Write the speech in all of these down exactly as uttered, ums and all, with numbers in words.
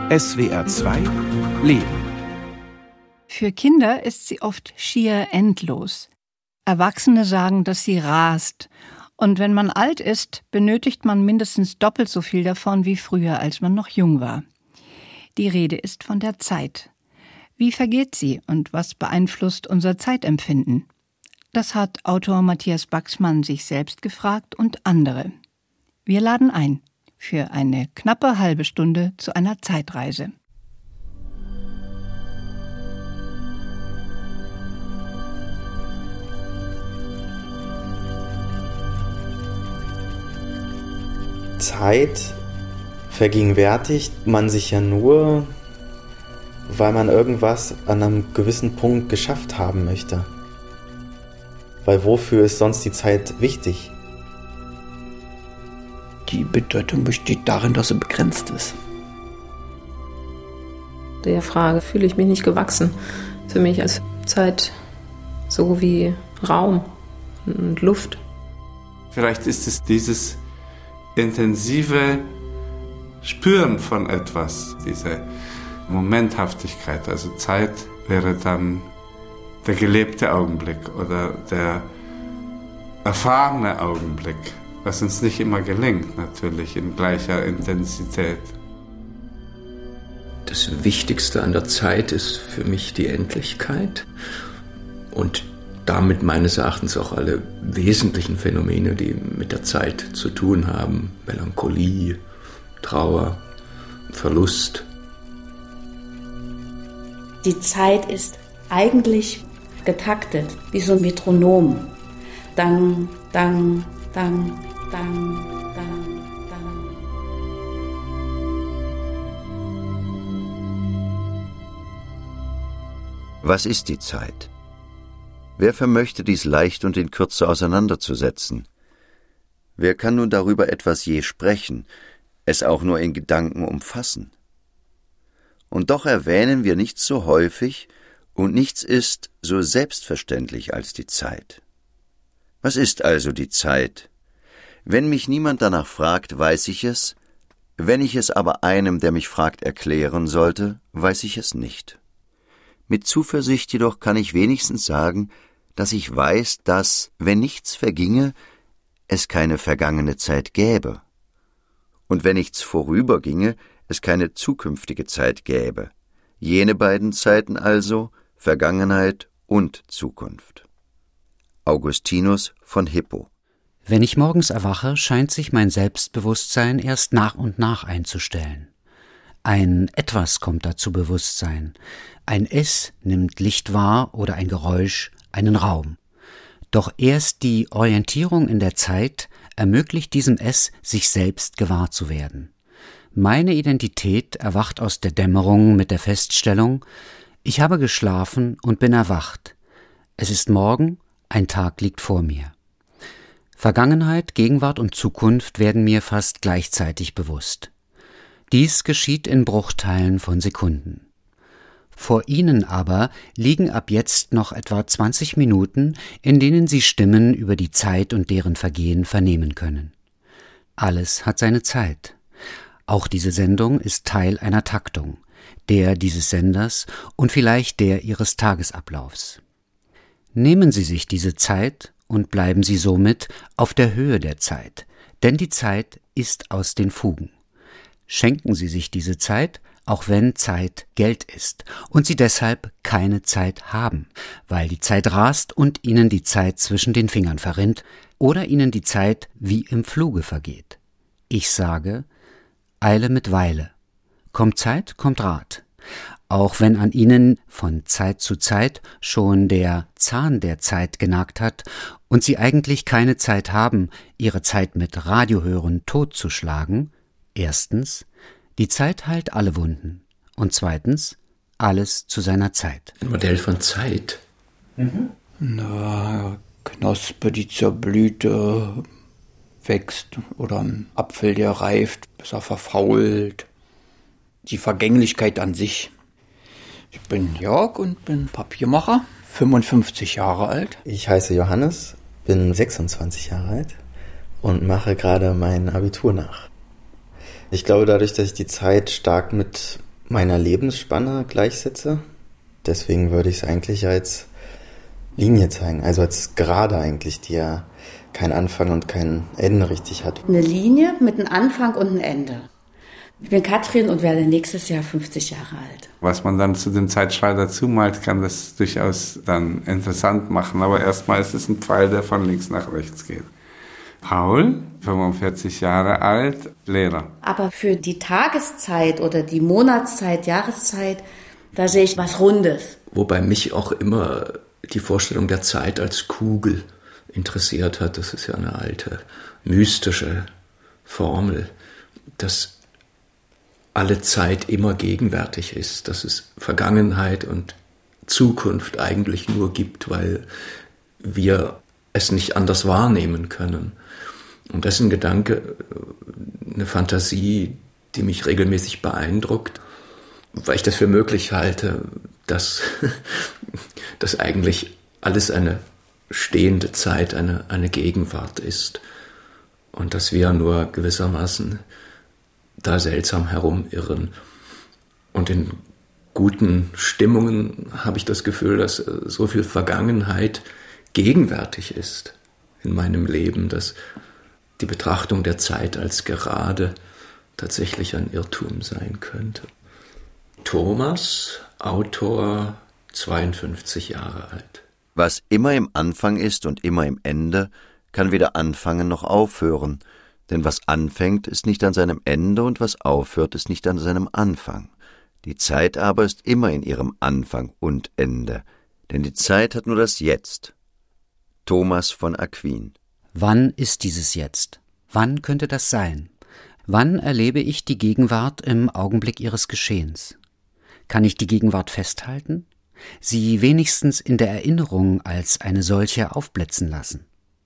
S W R zwei Leben. Für Kinder ist sie oft schier endlos. Erwachsene sagen, dass sie rast. Und wenn man alt ist, benötigt man mindestens doppelt so viel davon wie früher, als man noch jung war. Die Rede ist von der Zeit. Wie vergeht sie und was beeinflusst unser Zeitempfinden? Das hat Autor Matthias Baxmann sich selbst gefragt und andere. Wir laden ein für eine knappe halbe Stunde zu einer Zeitreise. Zeit vergegenwärtigt man sich ja nur, weil man irgendwas an einem gewissen Punkt geschafft haben möchte. Weil wofür ist sonst die Zeit wichtig? Die Bedeutung besteht darin, dass sie begrenzt ist. Der Frage fühle ich mich nicht gewachsen. Für mich ist Zeit so wie Raum und Luft. Vielleicht ist es dieses intensive Spüren von etwas, diese Momenthaftigkeit. Also Zeit wäre dann der gelebte Augenblick oder der erfahrene Augenblick, was uns nicht immer gelingt, natürlich in gleicher Intensität. Das Wichtigste an der Zeit ist für mich die Endlichkeit und damit meines Erachtens auch alle wesentlichen Phänomene, die mit der Zeit zu tun haben. Melancholie, Trauer, Verlust. Die Zeit ist eigentlich getaktet, wie so ein Metronom. Dang, dang, dang, dang, dang, dang. Was ist die Zeit? Wer vermöchte dies leicht und in Kürze auseinanderzusetzen? Wer kann nun darüber etwas je sprechen, es auch nur in Gedanken umfassen? Und doch erwähnen wir nichts so häufig, und nichts ist so selbstverständlich als die Zeit. Was ist also die Zeit? Wenn mich niemand danach fragt, weiß ich es, wenn ich es aber einem, der mich fragt, erklären sollte, weiß ich es nicht. Mit Zuversicht jedoch kann ich wenigstens sagen, dass ich weiß, dass, wenn nichts verginge, es keine vergangene Zeit gäbe. Und wenn nichts vorüberginge, es keine zukünftige Zeit gäbe. Jene beiden Zeiten also, Vergangenheit und Zukunft. Augustinus von Hippo. Wenn ich morgens erwache, scheint sich mein Selbstbewusstsein erst nach und nach einzustellen. Ein Etwas kommt da zu Bewusstsein. Ein Es nimmt Licht wahr oder ein Geräusch, einen Raum. Doch erst die Orientierung in der Zeit ermöglicht diesem Es, sich selbst gewahr zu werden. Meine Identität erwacht aus der Dämmerung mit der Feststellung, ich habe geschlafen und bin erwacht. Es ist Morgen, ein Tag liegt vor mir. Vergangenheit, Gegenwart und Zukunft werden mir fast gleichzeitig bewusst. Dies geschieht in Bruchteilen von Sekunden. Vor Ihnen aber liegen ab jetzt noch etwa zwanzig Minuten, in denen Sie Stimmen über die Zeit und deren Vergehen vernehmen können. Alles hat seine Zeit. Auch diese Sendung ist Teil einer Taktung, der dieses Senders und vielleicht der Ihres Tagesablaufs. Nehmen Sie sich diese Zeit und bleiben Sie somit auf der Höhe der Zeit, denn die Zeit ist aus den Fugen. Schenken Sie sich diese Zeit, auch wenn Zeit Geld ist und Sie deshalb keine Zeit haben, weil die Zeit rast und Ihnen die Zeit zwischen den Fingern verrinnt oder Ihnen die Zeit wie im Fluge vergeht. Ich sage, Eile mit Weile. Kommt Zeit, kommt Rat. Auch wenn an Ihnen von Zeit zu Zeit schon der Zahn der Zeit genagt hat und Sie eigentlich keine Zeit haben, Ihre Zeit mit Radiohören totzuschlagen, erstens, die Zeit heilt alle Wunden und zweitens, alles zu seiner Zeit. Ein Modell von Zeit. Mhm. Na, Knospe, die zur Blüte wächst oder ein Apfel, der reift, bis er verfault. Die Vergänglichkeit an sich. Ich bin Jörg und bin Papiermacher, fünfundfünfzig Jahre alt. Ich heiße Johannes, bin sechsundzwanzig Jahre alt und mache gerade mein Abitur nach. Ich glaube, dadurch, dass ich die Zeit stark mit meiner Lebensspanne gleichsetze. Deswegen würde ich es eigentlich als Linie zeigen, also als Gerade eigentlich, die ja keinen Anfang und kein Ende richtig hat. Eine Linie mit einem Anfang und einem Ende. Ich bin Katrin und werde nächstes Jahr fünfzig Jahre alt. Was man dann zu dem Zeitstrahl dazu malt, kann das durchaus dann interessant machen. Aber erstmal ist es ein Pfeil, der von links nach rechts geht. Paul, fünfundvierzig Jahre alt, Lehrer. Aber für die Tageszeit oder die Monatszeit, Jahreszeit, da sehe ich was Rundes. Wobei mich auch immer die Vorstellung der Zeit als Kugel interessiert hat. Das ist ja eine alte mystische Formel, dass alle Zeit immer gegenwärtig ist, dass es Vergangenheit und Zukunft eigentlich nur gibt, weil wir es nicht anders wahrnehmen können. Und das ist ein Gedanke, eine Fantasie, die mich regelmäßig beeindruckt, weil ich das für möglich halte, dass, dass eigentlich alles eine stehende Zeit, eine, eine Gegenwart ist und dass wir nur gewissermaßen da seltsam herumirren. Und in guten Stimmungen habe ich das Gefühl, dass so viel Vergangenheit gegenwärtig ist in meinem Leben, dass die Betrachtung der Zeit als gerade tatsächlich ein Irrtum sein könnte. Thomas, Autor, zweiundfünfzig Jahre alt. Was immer im Anfang ist und immer im Ende, kann weder anfangen noch aufhören, denn was anfängt, ist nicht an seinem Ende und was aufhört, ist nicht an seinem Anfang. Die Zeit aber ist immer in ihrem Anfang und Ende, denn die Zeit hat nur das Jetzt. Thomas von Aquin. Wann ist dieses Jetzt? Wann könnte das sein? Wann erlebe ich die Gegenwart im Augenblick ihres Geschehens? Kann ich die Gegenwart festhalten? Sie wenigstens in der Erinnerung als eine solche aufblitzen lassen?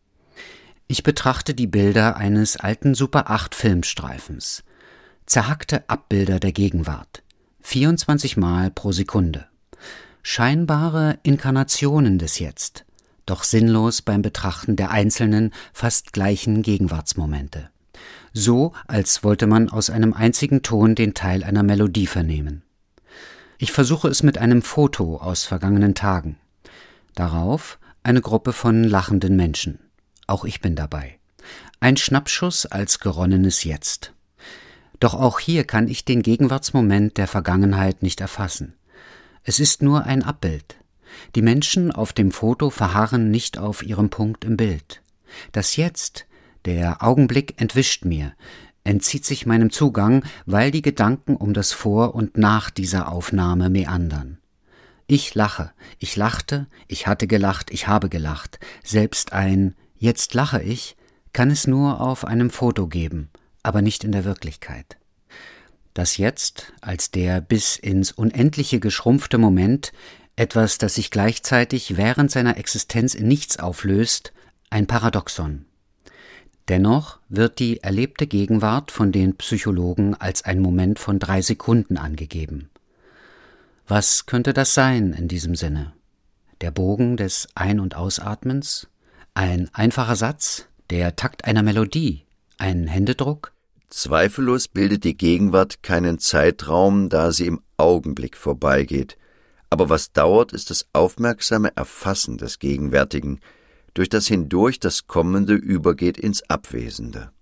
Ich betrachte die Bilder eines alten Super acht Filmstreifens. Zerhackte Abbilder der Gegenwart. vierundzwanzig Mal pro Sekunde. Scheinbare Inkarnationen des Jetzt, doch sinnlos beim Betrachten der einzelnen, fast gleichen Gegenwartsmomente. So, als wollte man aus einem einzigen Ton den Teil einer Melodie vernehmen. Ich versuche es mit einem Foto aus vergangenen Tagen. Darauf eine Gruppe von lachenden Menschen. Auch ich bin dabei. Ein Schnappschuss als geronnenes Jetzt. Doch auch hier kann ich den Gegenwartsmoment der Vergangenheit nicht erfassen. Es ist nur ein Abbild. Die Menschen auf dem Foto verharren nicht auf ihrem Punkt im Bild. Das Jetzt, der Augenblick entwischt mir, entzieht sich meinem Zugang, weil die Gedanken um das Vor und Nach dieser Aufnahme meandern. Ich lache, ich lachte, ich hatte gelacht, ich habe gelacht. Selbst ein »Jetzt lache ich« kann es nur auf einem Foto geben, aber nicht in der Wirklichkeit. Das Jetzt als der bis ins Unendliche geschrumpfte Moment, etwas, das sich gleichzeitig während seiner Existenz in nichts auflöst, ein Paradoxon. Dennoch wird die erlebte Gegenwart von den Psychologen als ein Moment von drei Sekunden angegeben. Was könnte das sein in diesem Sinne? Der Bogen des Ein- und Ausatmens? Ein einfacher Satz? Der Takt einer Melodie? Ein Händedruck? Zweifellos bildet die Gegenwart keinen Zeitraum, da sie im Augenblick vorbeigeht. Aber was dauert, ist das aufmerksame Erfassen des Gegenwärtigen, durch das hindurch das Kommende übergeht ins Abwesende.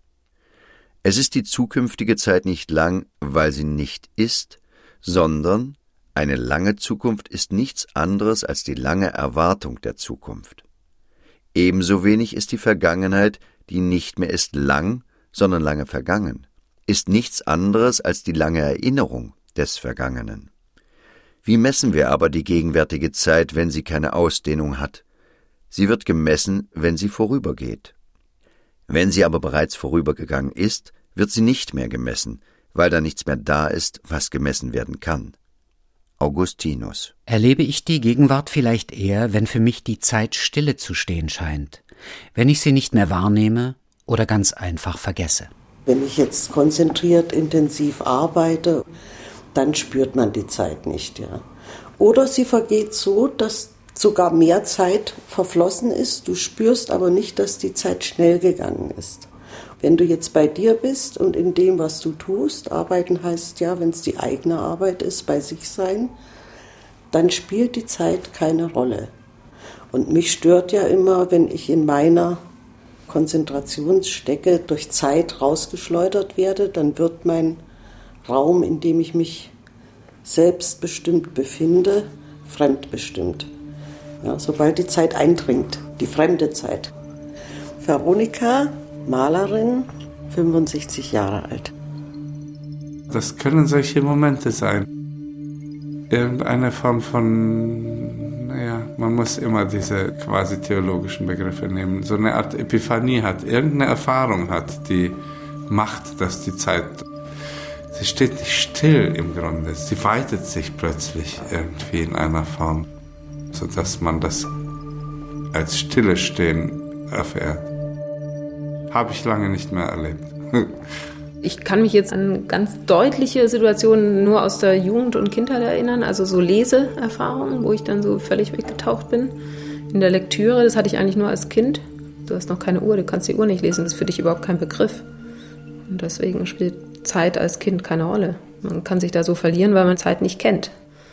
Es ist die zukünftige Zeit nicht lang, weil sie nicht ist, sondern eine lange Zukunft ist nichts anderes als die lange Erwartung der Zukunft. Ebenso wenig ist die Vergangenheit, die nicht mehr ist lang, sondern lange vergangen, ist nichts anderes als die lange Erinnerung des Vergangenen. Wie messen wir aber die gegenwärtige Zeit, wenn sie keine Ausdehnung hat? Sie wird gemessen, wenn sie vorübergeht. Wenn sie aber bereits vorübergegangen ist, wird sie nicht mehr gemessen, weil da nichts mehr da ist, was gemessen werden kann. Augustinus. Erlebe ich die Gegenwart vielleicht eher, wenn für mich die Zeit stille zu stehen scheint, wenn ich sie nicht mehr wahrnehme oder ganz einfach vergesse. Wenn ich jetzt konzentriert, intensiv arbeite, dann spürt man die Zeit nicht, ja. Oder sie vergeht so, dass sogar mehr Zeit verflossen ist, du spürst aber nicht, dass die Zeit schnell gegangen ist. Wenn du jetzt bei dir bist und in dem, was du tust, arbeiten heißt ja, wenn es die eigene Arbeit ist, bei sich sein, dann spielt die Zeit keine Rolle. Und mich stört ja immer, wenn ich in meiner Konzentrationsstecke durch Zeit rausgeschleudert werde, dann wird mein Raum, in dem ich mich selbstbestimmt befinde, fremdbestimmt. Ja, sobald die Zeit eindringt, die fremde Zeit. Veronika, Malerin, fünfundsechzig Jahre alt. Das können solche Momente sein. Irgendeine Form von, naja, man muss immer diese quasi theologischen Begriffe nehmen. So eine Art Epiphanie hat, irgendeine Erfahrung hat, die macht, dass die Zeit, sie steht nicht still im Grunde, sie weitet sich plötzlich irgendwie in einer Form, sodass man das als Stille stehen erfährt. Habe ich lange nicht mehr erlebt. Ich kann mich jetzt an ganz deutliche Situationen nur aus der Jugend und Kindheit erinnern, also so Leseerfahrungen, wo ich dann so völlig weggetaucht bin. In der Lektüre, das hatte ich eigentlich nur als Kind. Du hast noch keine Uhr, du kannst die Uhr nicht lesen, das ist für dich überhaupt kein Begriff. Und deswegen spielt Zeit als Kind keine Rolle. Man kann sich da so verlieren, weil man Zeit nicht kennt.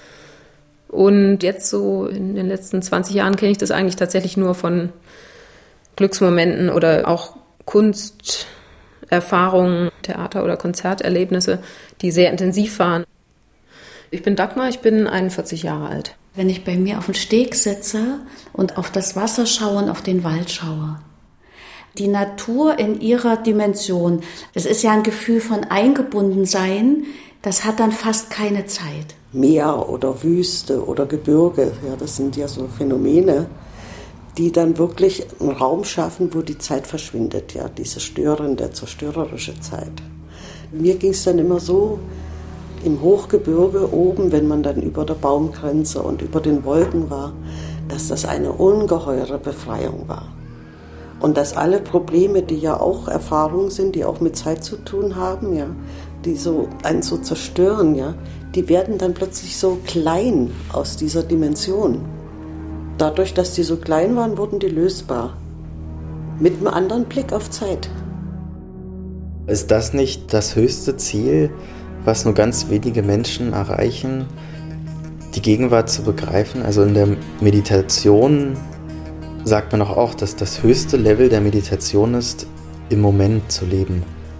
Und jetzt so in den letzten zwanzig Jahren kenne ich das eigentlich tatsächlich nur von Glücksmomenten oder auch Kunsterfahrungen, Theater- oder Konzerterlebnisse, die sehr intensiv waren. Ich bin Dagmar, ich bin einundvierzig Jahre alt. Wenn ich bei mir auf dem Steg sitze und auf das Wasser schaue und auf den Wald schaue, die Natur in ihrer Dimension, es ist ja ein Gefühl von Eingebundensein, das hat dann fast keine Zeit. Meer oder Wüste oder Gebirge, ja, das sind ja so Phänomene, die dann wirklich einen Raum schaffen, wo die Zeit verschwindet, ja, diese störende, zerstörerische Zeit. Mir ging es dann immer so, im Hochgebirge oben, wenn man dann über der Baumgrenze und über den Wolken war, dass das eine ungeheure Befreiung war. Und dass alle Probleme, die ja auch Erfahrungen sind, die auch mit Zeit zu tun haben, ja, die so einen so zerstören, ja, die werden dann plötzlich so klein aus dieser Dimension. Dadurch, dass die so klein waren, wurden die lösbar. Mit einem anderen Blick auf Zeit. Ist das nicht das höchste Ziel, was nur ganz wenige Menschen erreichen, die Gegenwart zu begreifen? Also in der Meditation sagt man doch auch, dass das höchste Level der Meditation ist, im Moment zu leben.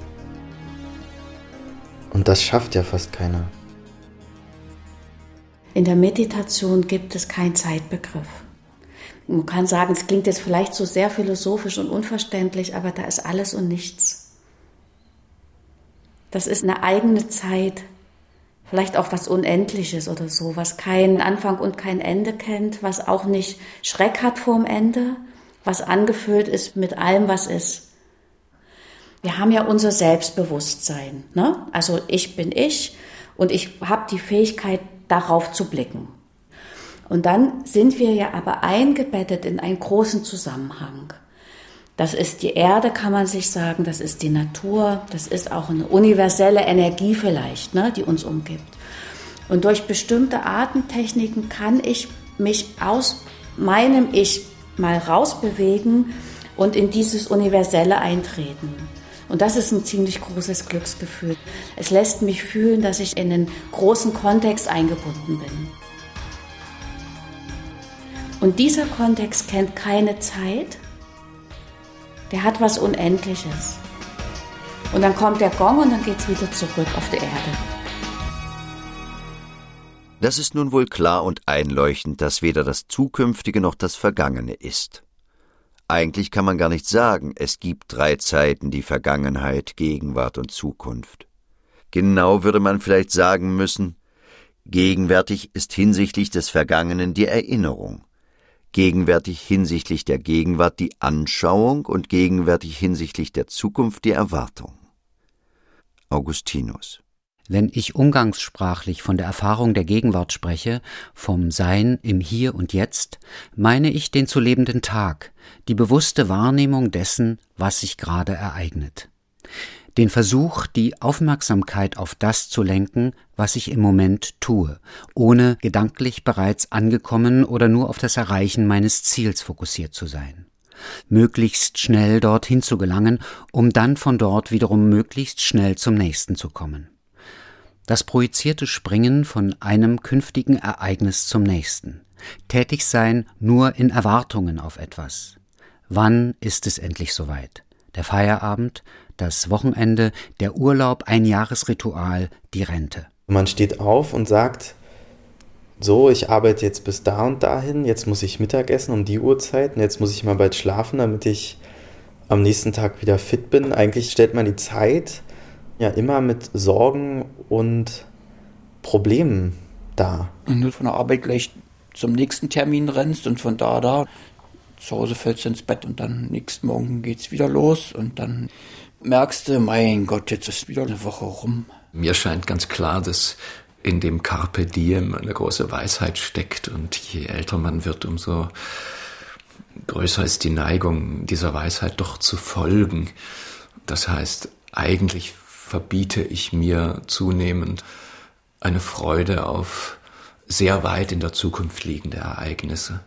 Und das schafft ja fast keiner. In der Meditation gibt es keinen Zeitbegriff. Man kann sagen, es klingt jetzt vielleicht so sehr philosophisch und unverständlich, aber da ist alles und nichts. Das ist eine eigene Zeit, vielleicht auch was Unendliches oder so, was keinen Anfang und kein Ende kennt, was auch nicht Schreck hat vorm Ende, was angefüllt ist mit allem, was ist. Wir haben ja unser Selbstbewusstsein, ne? Also ich bin ich und ich habe die Fähigkeit, darauf zu blicken. Und dann sind wir ja aber eingebettet in einen großen Zusammenhang. Das ist die Erde, kann man sich sagen, das ist die Natur, das ist auch eine universelle Energie vielleicht, ne, die uns umgibt. Und durch bestimmte Atemtechniken kann ich mich aus meinem Ich mal rausbewegen und in dieses Universelle eintreten. Und das ist ein ziemlich großes Glücksgefühl. Es lässt mich fühlen, dass ich in einen großen Kontext eingebunden bin. Und dieser Kontext kennt keine Zeit, der hat was Unendliches. Und dann kommt der Gong und dann geht's wieder zurück auf die Erde. Das ist nun wohl klar und einleuchtend, dass weder das Zukünftige noch das Vergangene ist. Eigentlich kann man gar nicht sagen, es gibt drei Zeiten, die Vergangenheit, Gegenwart und Zukunft. Genau würde man vielleicht sagen müssen, gegenwärtig ist hinsichtlich des Vergangenen die Erinnerung, gegenwärtig hinsichtlich der Gegenwart die Anschauung und gegenwärtig hinsichtlich der Zukunft die Erwartung. Augustinus. Wenn ich umgangssprachlich von der Erfahrung der Gegenwart spreche, vom Sein im Hier und Jetzt, meine ich den zu lebenden Tag, die bewusste Wahrnehmung dessen, was sich gerade ereignet. Den Versuch, die Aufmerksamkeit auf das zu lenken, was ich im Moment tue, ohne gedanklich bereits angekommen oder nur auf das Erreichen meines Ziels fokussiert zu sein. möglichst schnell dorthin zu gelangen, um dann von dort wiederum möglichst schnell zum nächsten zu kommen. Das projizierte Springen von einem künftigen Ereignis zum nächsten. Tätig sein nur in Erwartungen auf etwas. Wann ist es endlich soweit? Der Feierabend, das Wochenende, der Urlaub, ein Jahresritual, die Rente. Man steht auf und sagt, so, ich arbeite jetzt bis da und dahin, jetzt muss ich Mittagessen um die Uhrzeit und jetzt muss ich mal bald schlafen, damit ich am nächsten Tag wieder fit bin. Eigentlich stellt man die Zeit ja immer mit Sorgen und Problemen dar. Und du von der Arbeit gleich zum nächsten Termin rennst und von da da zu Hause fällst du ins Bett und dann nächsten Morgen geht's wieder los und dann merkst du, mein Gott, jetzt ist wieder eine Woche rum. Mir scheint ganz klar, dass in dem Carpe Diem eine große Weisheit steckt und je älter man wird, umso größer ist die Neigung, dieser Weisheit doch zu folgen. Das heißt, eigentlich verbiete ich mir zunehmend eine Freude auf sehr weit in der Zukunft liegende Ereignisse.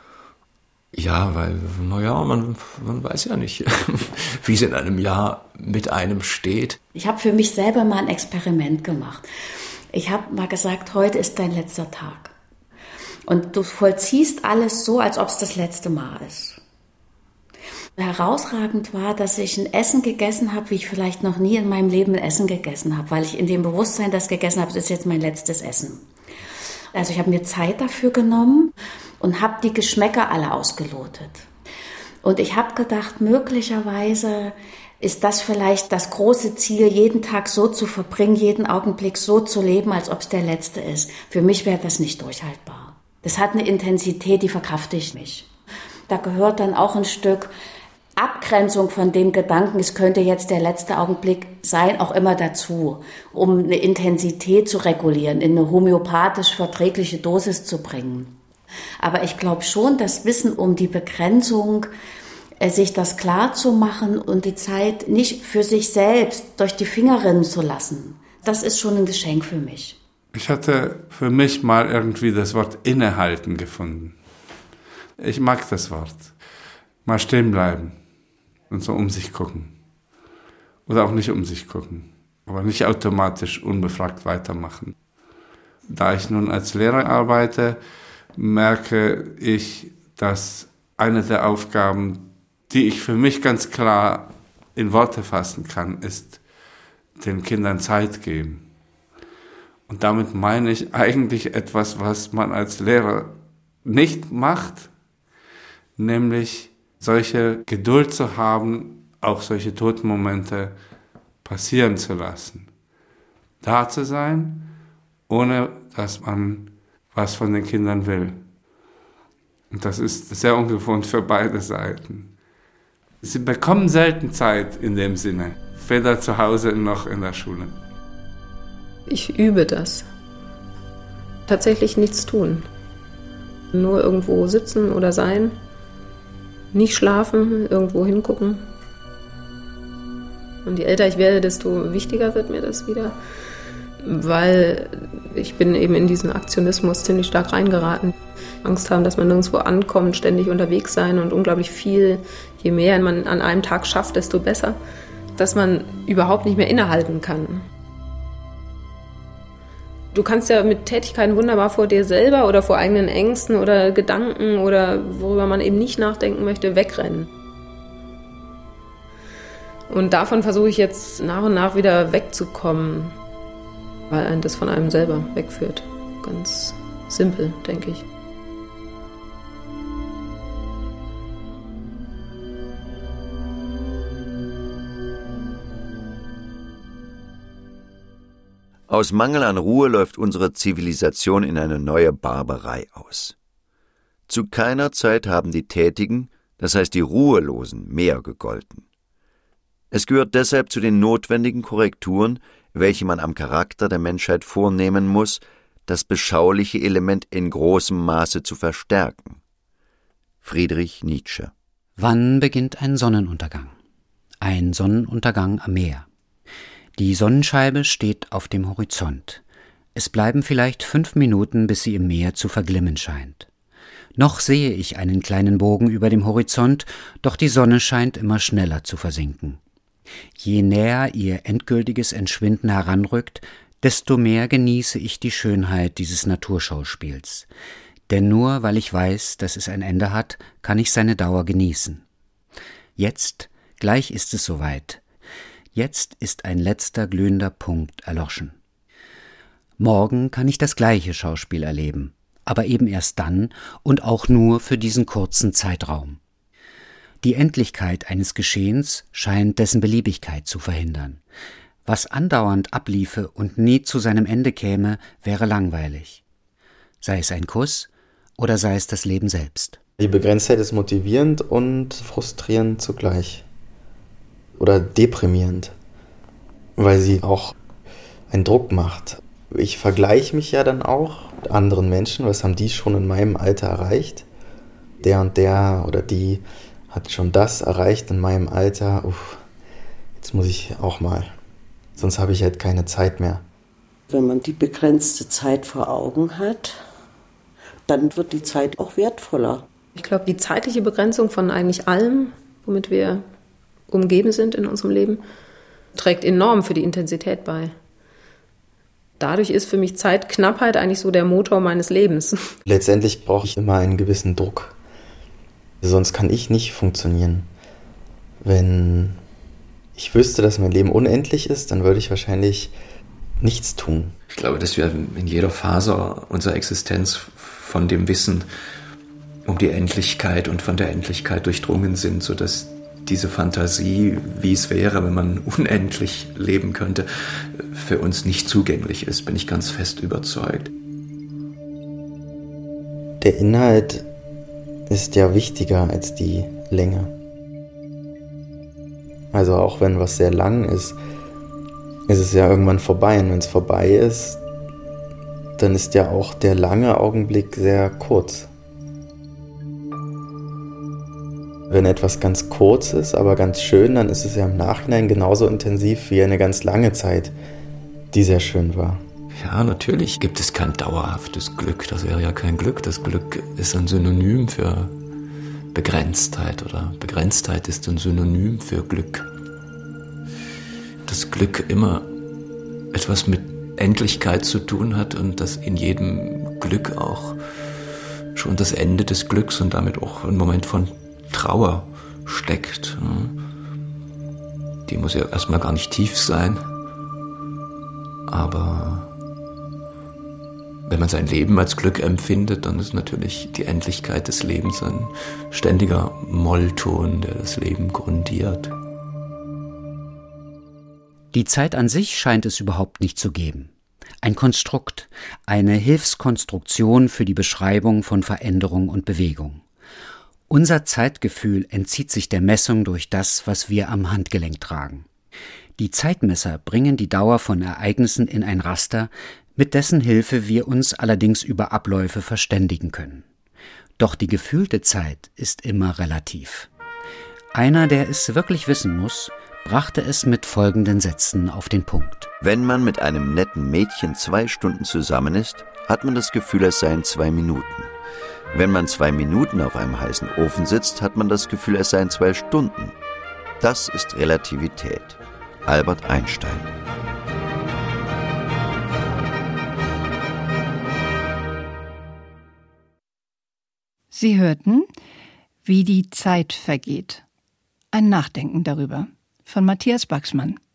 Ja, weil, naja, man, man weiß ja nicht, wie es in einem Jahr mit einem steht. Ich habe für mich selber mal ein Experiment gemacht. Ich habe mal gesagt, heute ist dein letzter Tag. Und du vollziehst alles so, als ob es das letzte Mal ist. Herausragend war, dass ich ein Essen gegessen habe, wie ich vielleicht noch nie in meinem Leben ein Essen gegessen habe, weil ich in dem Bewusstsein das gegessen habe, das ist jetzt mein letztes Essen. Also ich habe mir Zeit dafür genommen und habe die Geschmäcker alle ausgelotet. Und ich habe gedacht, möglicherweise ist das vielleicht das große Ziel, jeden Tag so zu verbringen, jeden Augenblick so zu leben, als ob es der letzte ist. Für mich wäre das nicht durchhaltbar. Das hat eine Intensität, die verkrafte ich nicht. Da gehört dann auch ein Stück Abgrenzung von dem Gedanken, es könnte jetzt der letzte Augenblick sein, auch immer dazu, um eine Intensität zu regulieren, in eine homöopathisch verträgliche Dosis zu bringen. Aber ich glaube schon, das Wissen um die Begrenzung, sich das klar zu machen und die Zeit nicht für sich selbst durch die Finger rinnen zu lassen, das ist schon ein Geschenk für mich. Ich hatte für mich mal irgendwie das Wort innehalten gefunden. Ich mag das Wort. Mal stehen bleiben und so um sich gucken. Oder auch nicht um sich gucken, aber nicht automatisch unbefragt weitermachen. Da ich nun als Lehrer arbeite, merke ich, dass eine der Aufgaben, die ich für mich ganz klar in Worte fassen kann, ist den Kindern Zeit geben. Und damit meine ich eigentlich etwas, was man als Lehrer nicht macht, nämlich solche Geduld zu haben, auch solche toten Momente passieren zu lassen. Da zu sein, ohne dass man was von den Kindern will. Und das ist sehr ungewohnt für beide Seiten. Sie bekommen selten Zeit in dem Sinne, weder zu Hause noch in der Schule. Ich übe das. Tatsächlich nichts tun. Nur irgendwo sitzen oder sein. Nicht schlafen, irgendwo hingucken. Und je älter ich werde, desto wichtiger wird mir das wieder. Weil ich bin eben in diesen Aktionismus ziemlich stark reingeraten. Angst haben, dass man nirgendwo ankommt, ständig unterwegs sein und unglaublich viel. Je mehr man an einem Tag schafft, desto besser. Dass man überhaupt nicht mehr innehalten kann. Du kannst ja mit Tätigkeiten wunderbar vor dir selber oder vor eigenen Ängsten oder Gedanken oder worüber man eben nicht nachdenken möchte, wegrennen. Und davon versuche ich jetzt nach und nach wieder wegzukommen, weil einen das von einem selber wegführt. Ganz simpel, denke ich. Aus Mangel an Ruhe läuft unsere Zivilisation in eine neue Barbarei aus. Zu keiner Zeit haben die Tätigen, das heißt die Ruhelosen, mehr gegolten. Es gehört deshalb zu den notwendigen Korrekturen, welche man am Charakter der Menschheit vornehmen muss, das beschauliche Element in großem Maße zu verstärken. Friedrich Nietzsche. Wann beginnt ein Sonnenuntergang? Ein Sonnenuntergang am Meer. Die Sonnenscheibe steht auf dem Horizont. Es bleiben vielleicht fünf Minuten, bis sie im Meer zu verglimmen scheint. Noch sehe ich einen kleinen Bogen über dem Horizont, doch die Sonne scheint immer schneller zu versinken. Je näher ihr endgültiges Entschwinden heranrückt, desto mehr genieße ich die Schönheit dieses Naturschauspiels. Denn nur weil ich weiß, dass es ein Ende hat, kann ich seine Dauer genießen. Jetzt, gleich ist es soweit. Jetzt ist ein letzter glühender Punkt erloschen. Morgen kann ich das gleiche Schauspiel erleben, aber eben erst dann und auch nur für diesen kurzen Zeitraum. Die Endlichkeit eines Geschehens scheint dessen Beliebigkeit zu verhindern. Was andauernd abliefe und nie zu seinem Ende käme, wäre langweilig. Sei es ein Kuss oder sei es das Leben selbst. Die Begrenztheit ist motivierend und frustrierend zugleich. Oder deprimierend, weil sie auch einen Druck macht. Ich vergleiche mich ja dann auch mit anderen Menschen, was haben die schon in meinem Alter erreicht? Der und der oder die hat schon das erreicht in meinem Alter. Uff, jetzt muss ich auch mal, sonst habe ich halt keine Zeit mehr. Wenn man die begrenzte Zeit vor Augen hat, dann wird die Zeit auch wertvoller. Ich glaube, die zeitliche Begrenzung von eigentlich allem, womit wir umgeben sind in unserem Leben, trägt enorm für die Intensität bei. Dadurch ist für mich Zeitknappheit eigentlich so der Motor meines Lebens. Letztendlich brauche ich immer einen gewissen Druck. Sonst kann ich nicht funktionieren. Wenn ich wüsste, dass mein Leben unendlich ist, dann würde ich wahrscheinlich nichts tun. Ich glaube, dass wir in jeder Phase unserer Existenz von dem Wissen um die Endlichkeit und von der Endlichkeit durchdrungen sind, sodass diese Fantasie, wie es wäre, wenn man unendlich leben könnte, für uns nicht zugänglich ist, bin ich ganz fest überzeugt. Der Inhalt ist ja wichtiger als die Länge. Also auch wenn was sehr lang ist, ist es ja irgendwann vorbei. Und wenn es vorbei ist, dann ist ja auch der lange Augenblick sehr kurz. Wenn etwas ganz kurz ist, aber ganz schön, dann ist es ja im Nachhinein genauso intensiv wie eine ganz lange Zeit, die sehr schön war. Ja, natürlich gibt es kein dauerhaftes Glück. Das wäre ja kein Glück. Das Glück ist ein Synonym für Begrenztheit oder Begrenztheit ist ein Synonym für Glück. Das Glück immer etwas mit Endlichkeit zu tun hat und dass in jedem Glück auch schon das Ende des Glücks und damit auch ein Moment von Trauer steckt. Die muss ja erstmal gar nicht tief sein, aber wenn man sein Leben als Glück empfindet, dann ist natürlich die Endlichkeit des Lebens ein ständiger Mollton, der das Leben grundiert. Die Zeit an sich scheint es überhaupt nicht zu geben. Ein Konstrukt, eine Hilfskonstruktion für die Beschreibung von Veränderung und Bewegung. Unser Zeitgefühl entzieht sich der Messung durch das, was wir am Handgelenk tragen. Die Zeitmesser bringen die Dauer von Ereignissen in ein Raster, mit dessen Hilfe wir uns allerdings über Abläufe verständigen können. Doch die gefühlte Zeit ist immer relativ. Einer, der es wirklich wissen muss, brachte es mit folgenden Sätzen auf den Punkt. Wenn man mit einem netten Mädchen zwei Stunden zusammen ist, hat man das Gefühl, es seien zwei Minuten. Wenn man zwei Minuten auf einem heißen Ofen sitzt, hat man das Gefühl, es seien zwei Stunden. Das ist Relativität. Albert Einstein. Sie hörten Wie die Zeit vergeht. Ein Nachdenken darüber von Matthias Baxmann.